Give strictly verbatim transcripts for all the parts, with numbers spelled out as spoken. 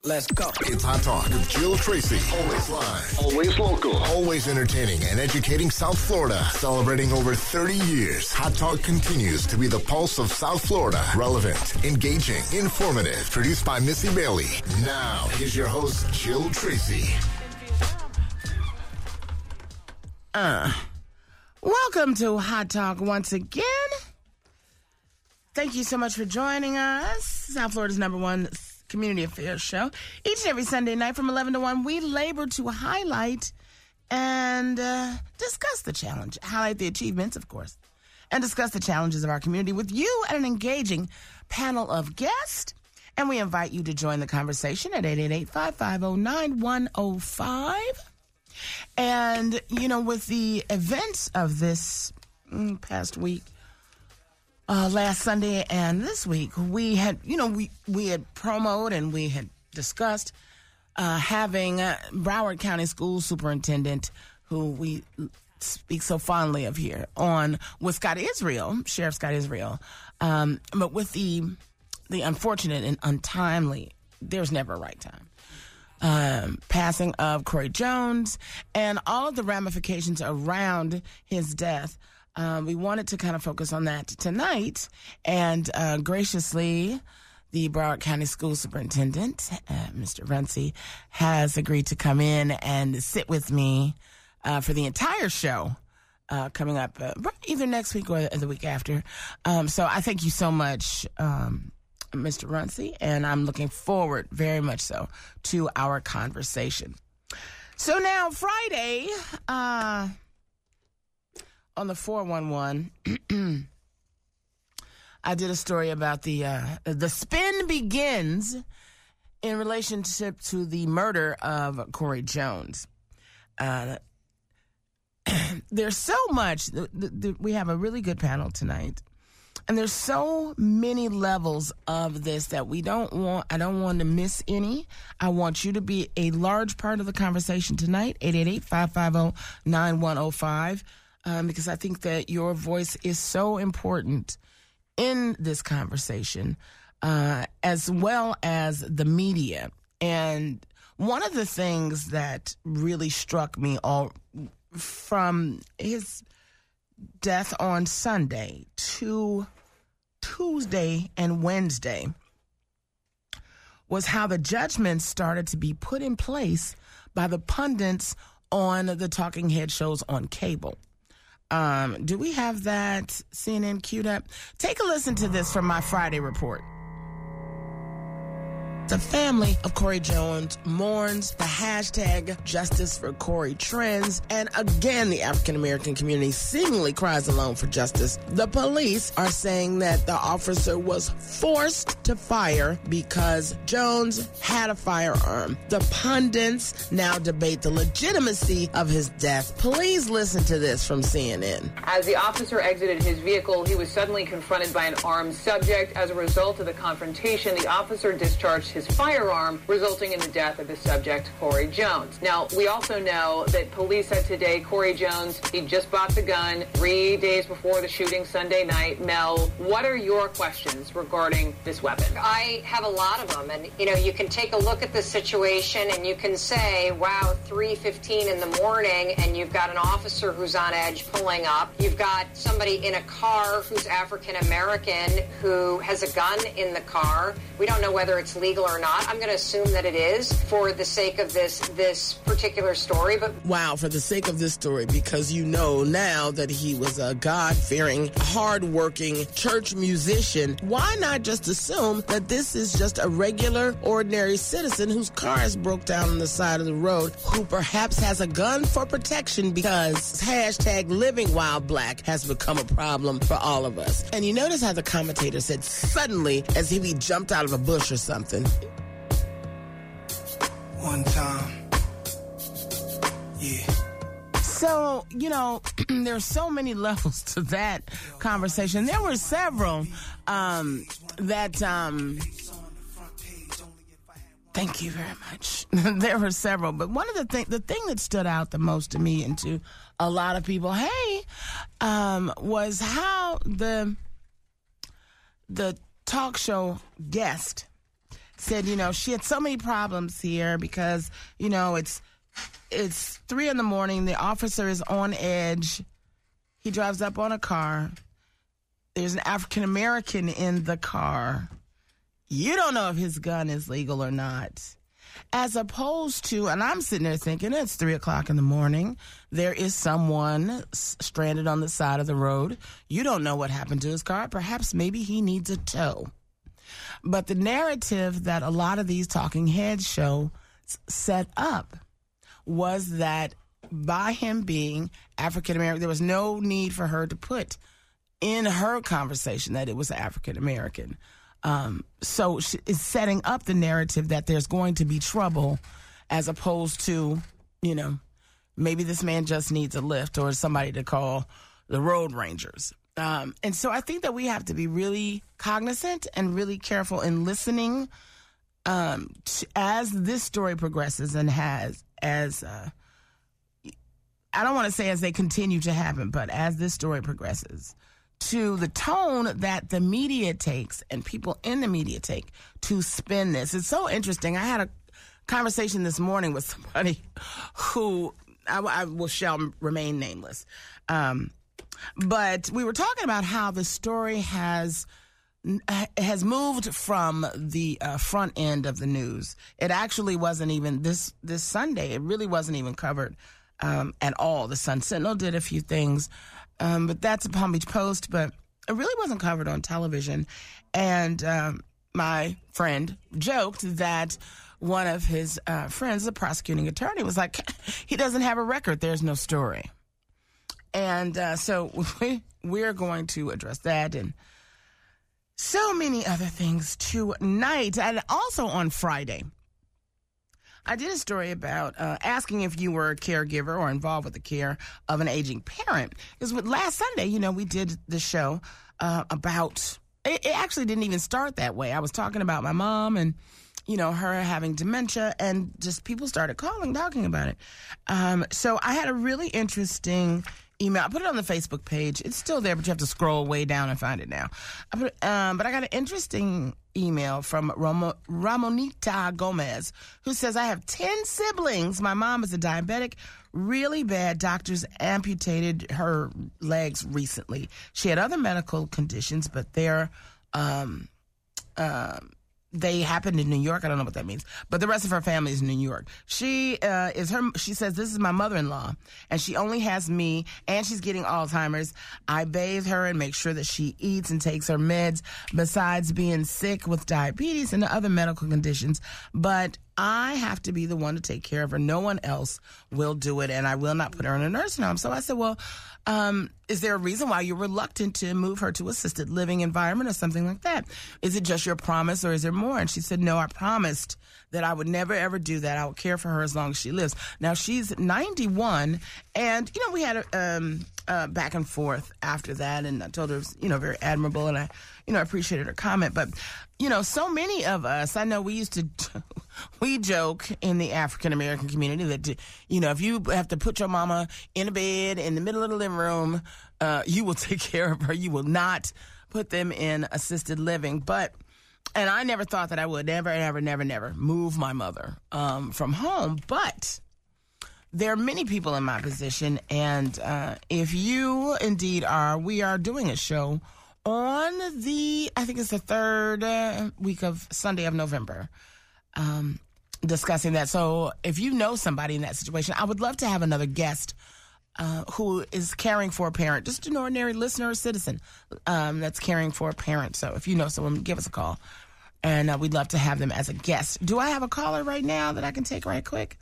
Let's go. It's Hot Talk with Jill Tracy. Always live. Always local. Always entertaining and educating South Florida. Celebrating over thirty years, Hot Talk continues to be the pulse of South Florida. Relevant, engaging, informative. Produced by Missy Bailey. Now, here's your host, Jill Tracy. Uh, welcome to Hot Talk once again. Thank you so much for joining us. South Florida's number one community affairs show. Each and every Sunday night from eleven to one, we labor to highlight and uh, discuss the challenge, highlight the achievements, of course, and discuss the challenges of our community with you and an engaging panel of guests. And we invite you to join the conversation at eight eight eight, five five zero, nine one zero five. And, you know, with the events of this mm, past week, Uh, last Sunday and this week, we had, you know, we, we had promoted and we had discussed uh, having uh, Broward County School Superintendent, who we speak so fondly of here, on with Scott Israel, Sheriff Scott Israel. Um, but with the the unfortunate and untimely, there's never a right time, um, passing of Corey Jones and all of the ramifications around his death. Um, we wanted to kind of focus on that tonight, and uh, graciously, the Broward County School Superintendent, uh, Mister Runcie, has agreed to come in and sit with me uh, for the entire show uh, coming up uh, either next week or the week after. Um, so I thank you so much, um, Mister Runcie, and I'm looking forward very much so to our conversation. So now, Friday, uh... on the four one one, I did a story about the uh, the spin begins in relationship to the murder of Corey Jones. Uh, there's so much. The, the, the, we have a really good panel tonight, and there's so many levels of this that we don't want. I don't want to miss any. I want you to be a large part of the conversation tonight. eight eight eight, five five zero, nine one zero five. Um, because I think that your voice is so important in this conversation, uh, as well as the media. And one of the things that really struck me all from his death on Sunday to Tuesday and Wednesday was how the judgments started to be put in place by the pundits on the talking head shows on cable. Um, do we have that C N N queued up? Take a listen to this from my Friday report. The family of Corey Jones mourns. The hashtag Justice for Corey trends. And again, the African-American community seemingly cries alone for justice. The police are saying that the officer was forced to fire because Jones had a firearm. The pundits now debate the legitimacy of his death. Please listen to this from C N N. As the officer exited his vehicle, he was suddenly confronted by an armed subject. As a result of the confrontation, the officer discharged his firearm, resulting in the death of the subject, Corey Jones. Now, we also know that police said today Corey Jones, he just bought the gun three days before the shooting Sunday night. Mel, what are your questions regarding this weapon? I have a lot of them, and, you know, you can take a look at the situation and you can say, wow, three fifteen in the morning, and you've got an officer who's on edge pulling up. You've got somebody in a car who's African-American who has a gun in the car. We don't know whether it's legal or not. I'm going to assume that it is for the sake of this this particular story. But wow, for the sake of this story, because you know now that he was a God-fearing, hard-working church musician, why not just assume that this is just a regular, ordinary citizen whose car is broke down on the side of the road, who perhaps has a gun for protection because hashtag living while black has become a problem for all of us. And you notice how the commentator said suddenly, as if he jumped out of a bush or something. One time. Yeah. So, you know, there's so many levels to that conversation. There were several um, that, um, thank you very much. There were several, but one of the thing, the thing that stood out the most to me and to a lot of people, hey, um, was how the, the talk show guest said, you know, she had so many problems here because, you know, it's it's three in the morning. The officer is on edge. He drives up on a car. There's an African American in the car. You don't know if his gun is legal or not. As opposed to, and I'm sitting there thinking, it's three o'clock in the morning. There is someone stranded on the side of the road. You don't know what happened to his car. Perhaps maybe he needs a tow. But the narrative that a lot of these talking heads show set up was that by him being African American, there was no need for her to put in her conversation that it was African American. Um, so it's setting up the narrative that there's going to be trouble as opposed to, you know, maybe this man just needs a lift or somebody to call the road rangers. Um, and so I think that we have to be really cognizant and really careful in listening um, to, as this story progresses and has, as, uh, I don't want to say as they continue to happen, but as this story progresses, to the tone that the media takes and people in the media take to spin this. It's so interesting. I had a conversation this morning with somebody who I, I will shall remain nameless. Um, but we were talking about how the story has has moved from the uh, front end of the news. It actually wasn't even this this Sunday. It really wasn't even covered um, at all. The Sun Sentinel did a few things. Um, but that's a Palm Beach Post, but it really wasn't covered on television. And um, my friend joked that one of his uh, friends, the prosecuting attorney, was like, he doesn't have a record. There's no story. And uh, so we, we're going to address that and so many other things tonight. And also on Friday, I did a story about uh, asking if you were a caregiver or involved with the care of an aging parent. Because last Sunday, you know, we did the show uh, about, it, it actually didn't even start that way. I was talking about my mom and, you know, her having dementia, and just people started calling, talking about it. Um, so I had a really interesting email. I put it on the Facebook page. It's still there, but you have to scroll way down and find it now. I put, um, but I got an interesting email from Ram- Ramonita Gomez, who says, I have ten siblings. My mom is a diabetic, really bad. Doctors amputated her legs recently. She had other medical conditions, but they're, um, um, they happened in New York. I don't know what that means, but the rest of her family is in New York. She uh, is her. She says, this is my mother-in-law, and she only has me, and she's getting Alzheimer's. I bathe her and make sure that she eats and takes her meds, besides being sick with diabetes and other medical conditions. But I have to be the one to take care of her. No one else will do it, and I will not put her in a nursing home. So I said, well, um, is there a reason why you're reluctant to move her to assisted living environment or something like that? Is it just your promise, or is there more? And she said, no, I promised that I would never, ever do that. I would care for her as long as she lives. Now, she's ninety-one, and, you know, we had a um, uh, back and forth after that, and I told her it was, you know, very admirable, and I, you know, appreciated her comment. But, you know, so many of us, I know we used to, we joke in the African-American community that, you know, if you have to put your mama in a bed in the middle of the living room, uh, you will take care of her. You will not put them in assisted living. But, and I never thought that I would never, never, never, never move my mother um, from home. But there are many people in my position. And uh, if you indeed are, we are doing a show on the, I think it's the third uh, week of Sunday of November, um, discussing that. So if you know somebody in that situation, I would love to have another guest uh, who is caring for a parent, just an ordinary listener or citizen um, that's caring for a parent. So if you know someone, give us a call, and uh, we'd love to have them as a guest. Do I have a caller right now that I can take right quick?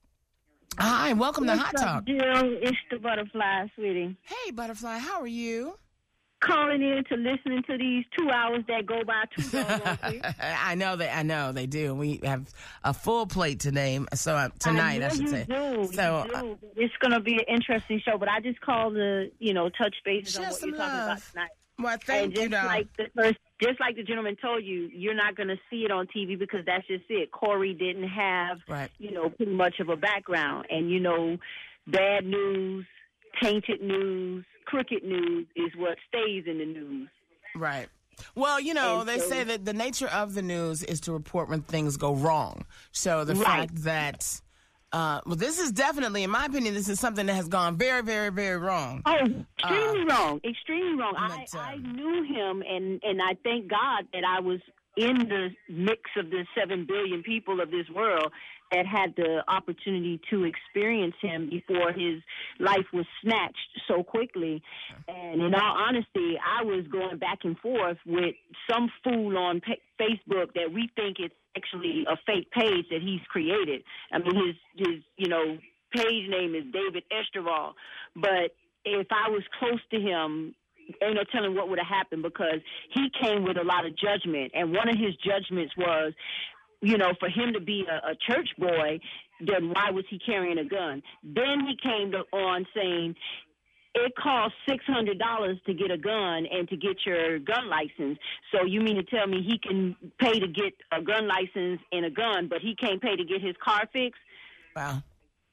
Hi, welcome What's to Hot up, Talk. Jill? It's the Butterfly, sweetie. Hey, Butterfly, how are you? Calling in to listening to these two hours that go by too doggone quick. I know that I know they do. We have a full plate today, so uh, tonight I, I, should you say. Do, so you do. uh, It's going to be an interesting show, but I just called to, you know, touch bases on what you're talking love. about tonight. Well, thank and just you. Though. like the first, just like the gentleman told you, you're not going to see it on T V because that's just it. Corey didn't have, right. you know, pretty much of a background, and you know, bad news, tainted news, crooked news is what stays in the news. Right. Well, you know, And they so- say that the nature of the news is to report when things go wrong. So the Right. fact that, uh, well, this is definitely, in my opinion, this is something that has gone very, very, very wrong. Oh, extremely wrong, extremely wrong. I, but, uh, I knew him, and, and I thank God that I was in the mix of the seven billion people of this world that had the opportunity to experience him before his life was snatched so quickly. And in all honesty, I was going back and forth with some fool on pa- Facebook that we think it's actually a fake page that he's created. I mean, his, his you know, page name is David Esterval. But if I was close to him, ain't no telling what would have happened, because he came with a lot of judgment. And one of his judgments was, you know, for him to be a, a church boy, then why was he carrying a gun? Then he came to, on saying it costs six hundred dollars to get a gun and to get your gun license. So you mean to tell me he can pay to get a gun license and a gun, but he can't pay to get his car fixed? Wow.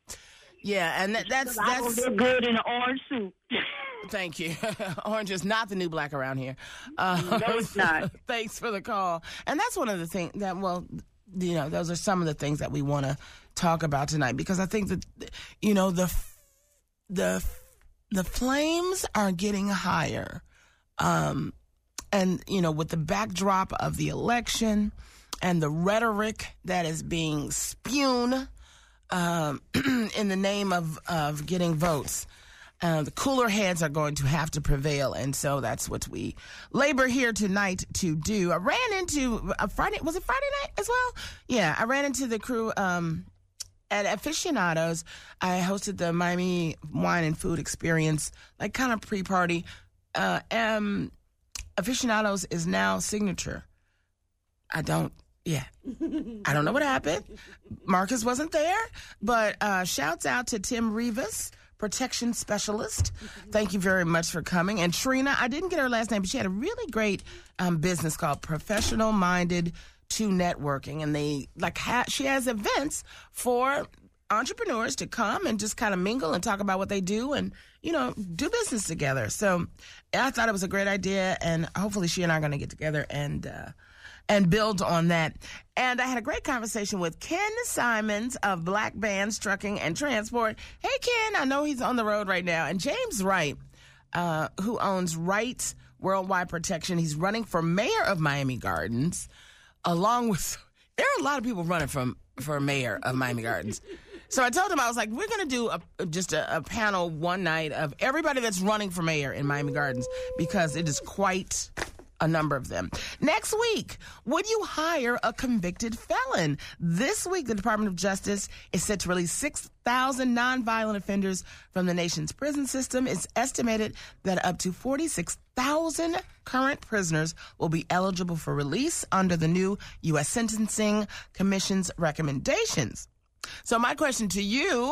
Yeah, and that, that's, I that's, look good in an orange suit. thank you. Orange is not the new black around here. Uh, No, it's not. Thanks for the call. And that's one of the things that, well, you know, those are some of the things that we want to talk about tonight, because I think that, you know, the, the, the flames are getting higher. Um, and, you know, with the backdrop of the election and the rhetoric that is being spewed um, in the name of, of getting votes, uh, the cooler heads are going to have to prevail. And so that's what we labor here tonight to do. I ran into a Friday, was it Friday night as well? Yeah, I ran into the crew um, at Aficionados. I hosted the Miami Wine and Food Experience, like kind of pre-party. Uh, um, Aficionados is now Signature. I don't, yeah. I don't know what happened. Marcus wasn't there, but uh, shouts out to Tim Rivas, protection specialist. Thank you very much for coming. And Trina, I didn't get her last name, but she had a really great um, business called Professional Minded to Networking. And they, like, ha- she has events for entrepreneurs to come and just kind of mingle and talk about what they do and, you know, do business together. So I thought it was a great idea, and hopefully she and I are going to get together and, uh, and build on that. And I had a great conversation with Ken Simons of Black Bands Trucking and Transport. Hey, Ken, I know he's on the road right now. And James Wright, uh, who owns Wright Worldwide Protection. He's running for mayor of Miami Gardens, along with, there are a lot of people running from, for mayor of Miami Gardens. So I told him, I was like, we're going to do a, just a, a panel one night of everybody that's running for mayor in Miami Gardens, because it is quite a number of them. Next week, would you hire a convicted felon? This week, the Department of Justice is set to release six thousand nonviolent offenders from the nation's prison system. It's estimated that up to forty-six thousand current prisoners will be eligible for release under the new U S Sentencing Commission's recommendations. So my question to you,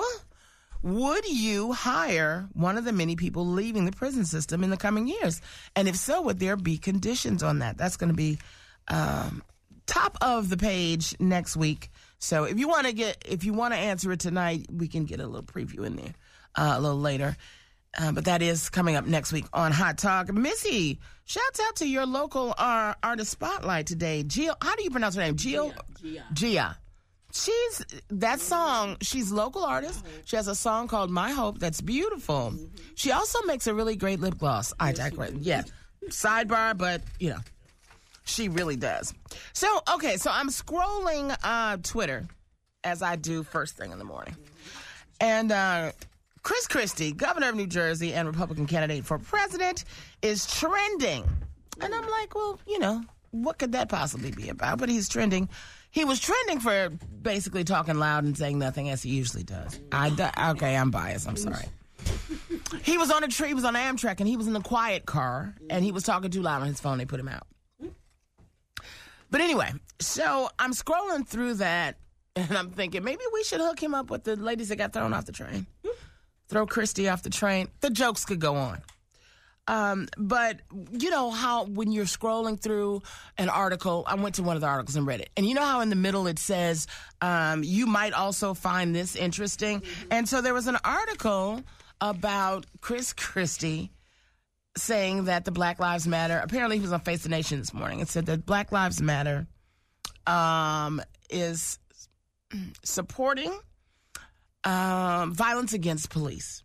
would you hire one of the many people leaving the prison system in the coming years? And if so, would there be conditions on that? That's going to be um, top of the page next week. So if you want to get, if you want to answer it tonight, we can get a little preview in there uh, a little later. Uh, but that is coming up next week on Hot Talk. Missy, shouts out to your local uh, artist spotlight today. Gia, how do you pronounce her name? Gia? Gia. Gia. She's, that song, she's local artist. She has a song called My Hope that's beautiful. Mm-hmm. She also makes a really great lip gloss. I digress. Yeah. Sidebar, but, you know, she really does. So, okay, so I'm scrolling uh, Twitter, as I do first thing in the morning. And uh, Chris Christie, governor of New Jersey and Republican candidate for president, is trending. And I'm like, well, you know, what could that possibly be about? But he's trending. He was trending for basically talking loud and saying nothing, as he usually does. I okay, I'm biased. I'm sorry. He was on a tree. He was on Amtrak, and he was in the quiet car, and he was talking too loud on his phone. They put him out. But anyway, so I'm scrolling through that, and I'm thinking maybe we should hook him up with the ladies that got thrown off the train. Throw Christie off the train. The jokes could go on. Um, but you know how when you're scrolling through an article, I went to one of the articles and read it. And you know how in the middle it says, um, you might also find this interesting. And so there was an article about Chris Christie saying that the Black Lives Matter, apparently he was on Face the Nation this morning and said that Black Lives Matter um, is supporting um, violence against police.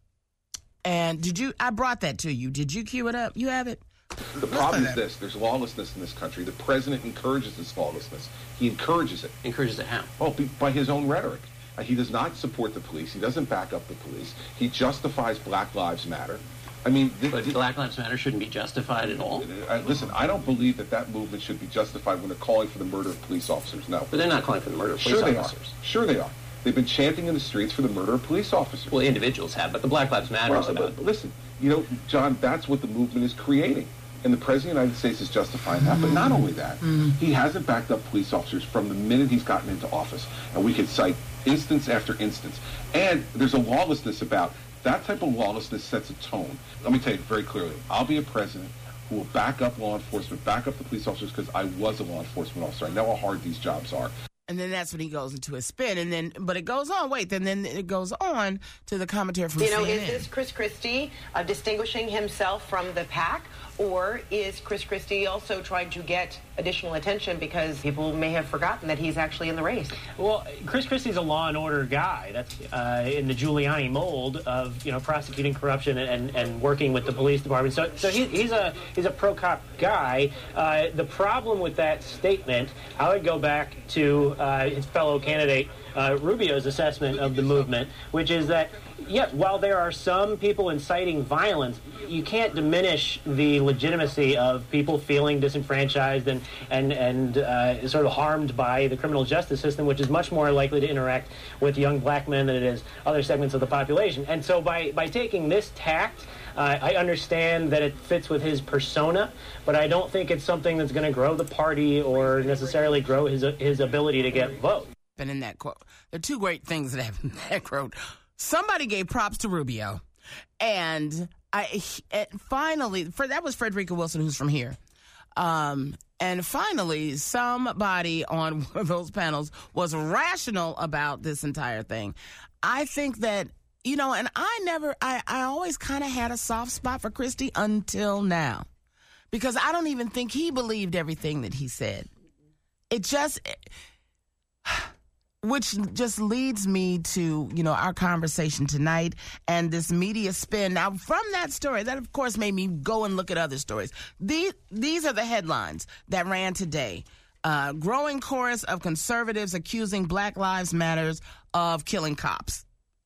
And did you, I brought that to you. Did you cue it up? You have it? The problem is this. There's lawlessness in this country. The president encourages this lawlessness. He encourages it. Encourages it how? Well, by his own rhetoric. Uh, he does not support the police. He doesn't back up the police. He justifies Black Lives Matter. I mean, th- but th- Black Lives Matter shouldn't be justified at all. Uh, listen, I don't believe that that movement should be justified when they're calling for the murder of police officers. No. But they're not calling for the murder of police sure officers. They are. Sure they are. They've been chanting in the streets for the murder of police officers. Well, individuals have, but the Black Lives Matter well, is about... But listen, you know, John, that's what the movement is creating. And the President of the United States is justifying that. But not only that, mm. he hasn't backed up police officers from the minute he's gotten into office. And we could cite instance after instance. And there's a lawlessness about that type of lawlessness sets a tone. Let me tell you very clearly, I'll be a president who will back up law enforcement, back up the police officers, because I was a law enforcement officer. I know how hard these jobs are. And then that's when he goes into a spin. And then, but it goes on, wait, then, then it goes on to the commentary from You know, C N N. Is this Chris Christie uh, distinguishing himself from the pack? Or is Chris Christie also trying to get additional attention because people may have forgotten that he's actually in the race? Well, Chris Christie's a law and order guy. That's uh, in the Giuliani mold of, you know, prosecuting corruption and, and working with the police department. So, so he, he's a he's a pro-cop guy. Uh, the problem with that statement, I would go back to uh, his fellow candidate uh, Rubio's assessment of the movement, which is that, yeah, while there are some people inciting violence, you can't diminish the legitimacy of people feeling disenfranchised and and and uh, sort of harmed by the criminal justice system, which is much more likely to interact with young black men than it is other segments of the population. And so by, by taking this tact, uh, I understand that it fits with his persona, but I don't think it's something that's going to grow the party or necessarily grow his his ability to get votes. And in that quote, there are two great things that happened in that quote. Somebody gave props to Rubio, and I and finally, for that was Frederica Wilson, who's from here. Um, and finally, somebody on one of those panels was rational about this entire thing. I think that, you know, and I never, I, I always kind of had a soft spot for Christie until now, because I don't even think he believed everything that he said. It just... It, Which just leads me to, you know, our conversation tonight and this media spin. Now, from that story, that, of course, made me go and look at other stories. These, these are the headlines that ran today. Uh, growing chorus of conservatives accusing Black Lives Matter of killing cops.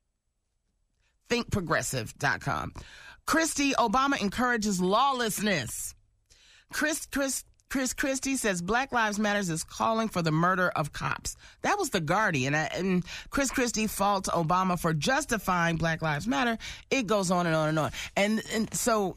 think progressive dot com. Christie, Obama encourages lawlessness. Chris, Chris, Chris Christie says Black Lives Matter is calling for the murder of cops. That was The Guardian. And Chris Christie faults Obama for justifying Black Lives Matter. It goes on and on and on. And, and so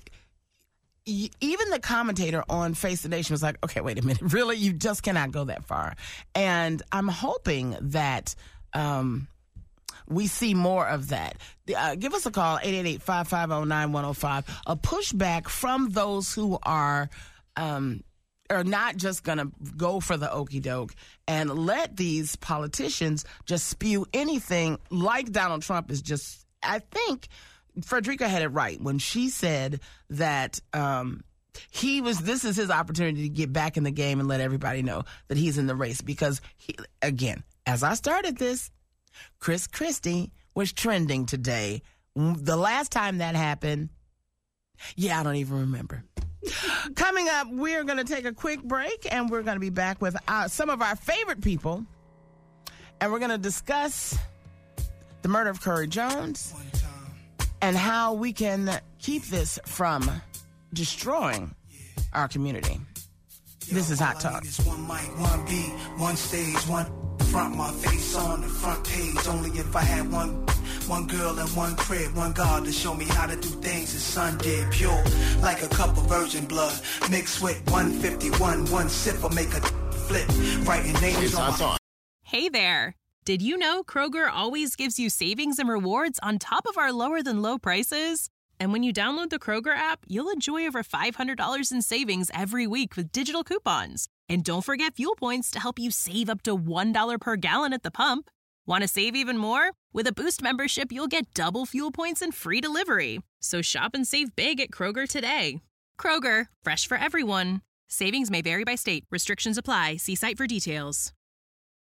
even the commentator on Face the Nation was like, okay, wait a minute. Really? You just cannot go that far. And I'm hoping that um, we see more of that. Uh, give us a call, eight eight eight, five five zero, nine one zero five. A pushback from those who are... Um, are not just going to go for the okie doke and let these politicians just spew anything like Donald Trump is just, I think Frederica had it right when she said that um, he was, this is his opportunity to get back in the game and let everybody know that he's in the race because, he, again, as I started this, Chris Christie was trending today. The last time that happened, yeah, I don't even remember. Coming up, we're going to take a quick break, and we're going to be back with our, some of our favorite people, and we're going to discuss the murder of Corey Jones and how we can keep this from destroying our community. This is Hot Talk. One mic, one beat, one stage, one front, my face on the front page. Only if I had one One girl and one crib, one God to show me how to do things his son did. Pure, like a cup of virgin blood, mixed with one fifty-one. One sip will make a flip, writing names on my... Hey there. Did you know Kroger always gives you savings and rewards on top of our lower-than-low prices? And when you download the Kroger app, you'll enjoy over five hundred dollars in savings every week with digital coupons. And don't forget fuel points to help you save up to one dollar per gallon at the pump. Want to save even more? With a Boost membership, you'll get double fuel points and free delivery. So shop and save big at Kroger today. Kroger, fresh for everyone. Savings may vary by state. Restrictions apply. See site for details.